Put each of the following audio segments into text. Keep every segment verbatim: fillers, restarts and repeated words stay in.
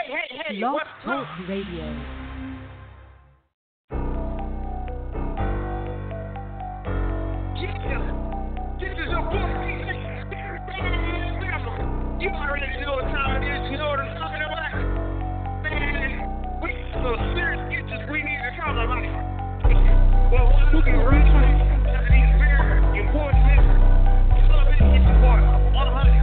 hey, hey, hey, Blog what's Talk up? Radio. Yeah, this is your boy. You already know what time it is. You know what I'm talking about? Man, we some serious issues we need to talk about. Well, we're looking right at these very important issues. Some of it is important. one hundred.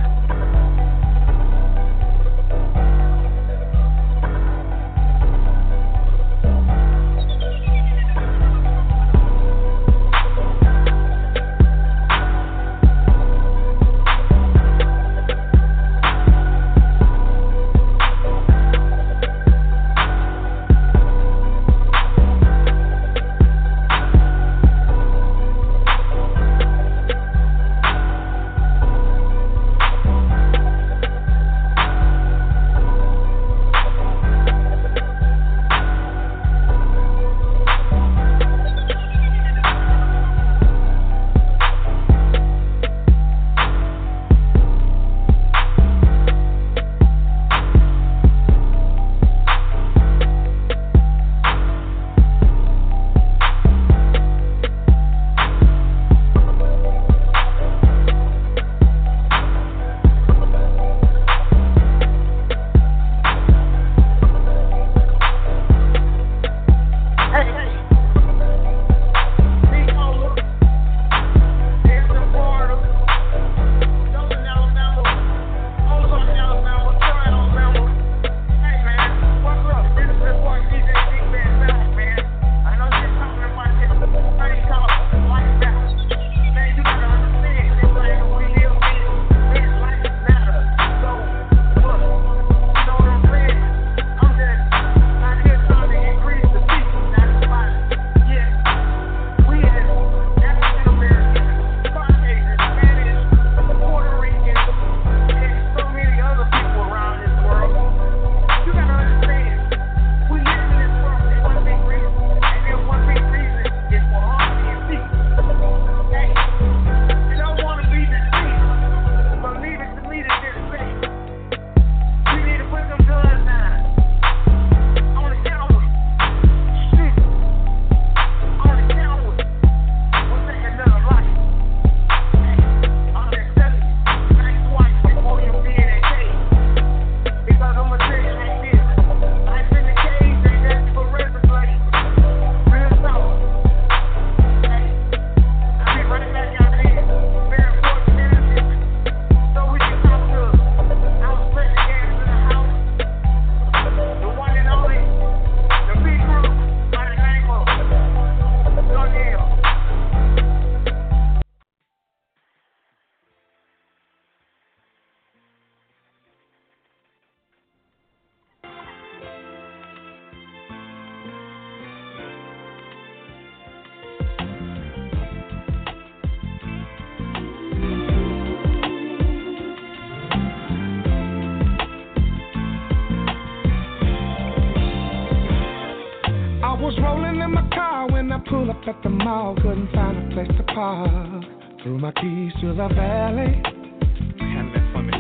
At the mall, couldn't find a place to park. Threw my keys to the valet. Handle it for me.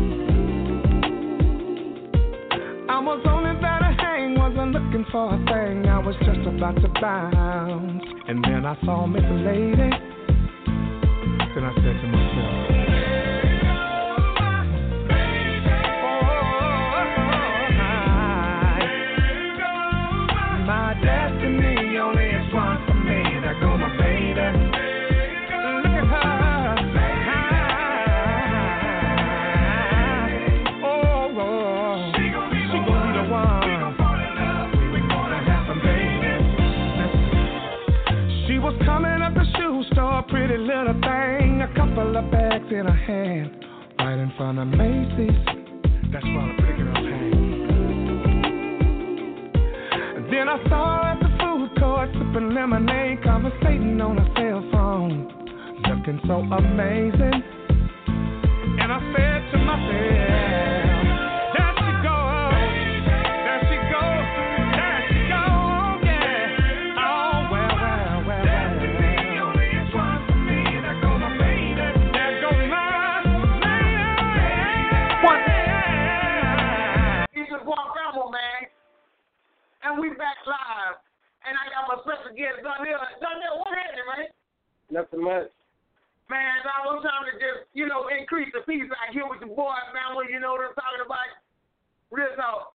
I was only there to hang, wasn't looking for a thing. I was just about to bounce, and then I saw Miss Lady. Then I said to myself, my destiny only is one for me. There go my baby. Look at her. Oh, oh. She gon' be the one. We gon' fall in love. We gonna have some babies. She was coming up the shoe store, pretty little thing. A couple of bags in her hand, right in front of Macy's. That's where all the pretty girls hang. Then I saw her at the food court, sipping lemonade, conversating on her cell phone, looking so amazing. And I said to myself, there she goes, there she goes, there she goes, yeah. Oh, well, well, well, well. Destiny only is one for me. There goes my baby. There goes my baby. What? He's a boy Bama, man. And we back live. And I got my special guest, Donnell. Donnell, what happened, man? Nothing much. Man, I was trying to just, you know, increase the peace out here with the boy Bama. You know what I'm talking about? Real talk.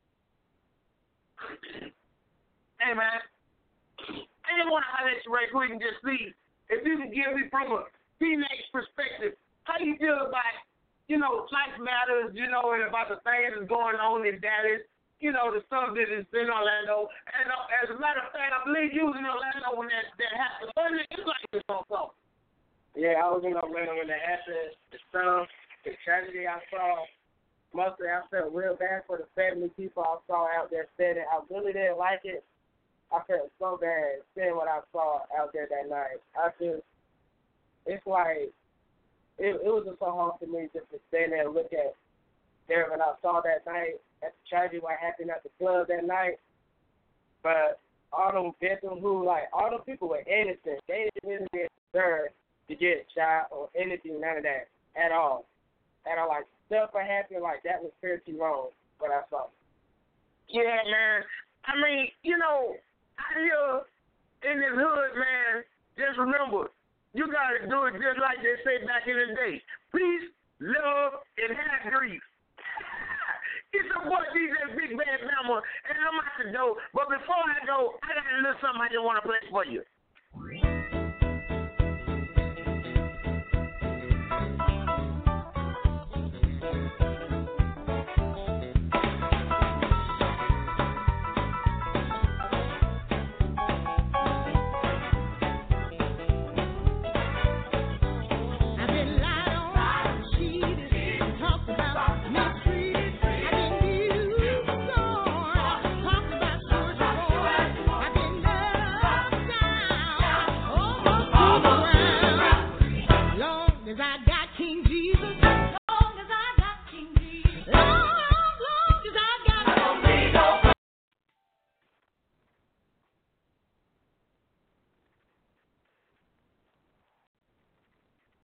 Hey, man. I just want to highlight you right quick and just see if you can give me from a teenage perspective, how you feel about, you know, life matters, you know, and about the things that's going on in Dallas, you know, the stuff that is in Orlando. And uh, as a matter of fact, I believe you was in Orlando when that, that happened. What did you like this also? Yeah, I was in Orlando when that happened. The stuff, the tragedy I saw. Mostly I felt real bad for the family people I saw out there standing. I really didn't like it. I felt so bad seeing what I saw out there that night. I just, it's like, it, it was just so hard for me just to stand there and look at there when I saw that night, at the tragedy what happened at the club that night. But all them victims who, like, all them people were innocent. They didn't even deserve to get shot or anything, none of that, at all. At all, like, stuff that happened, like, that was pretty wrong, what I saw. Yeah, man. I mean, you know, out here in this hood, man, just remember, you got to do it just like they say back in the day. Peace, love, and have grief. It's a boy D J Big Bad Bama, and I'm out to go. But before I go, I got a little something I just want to play for you.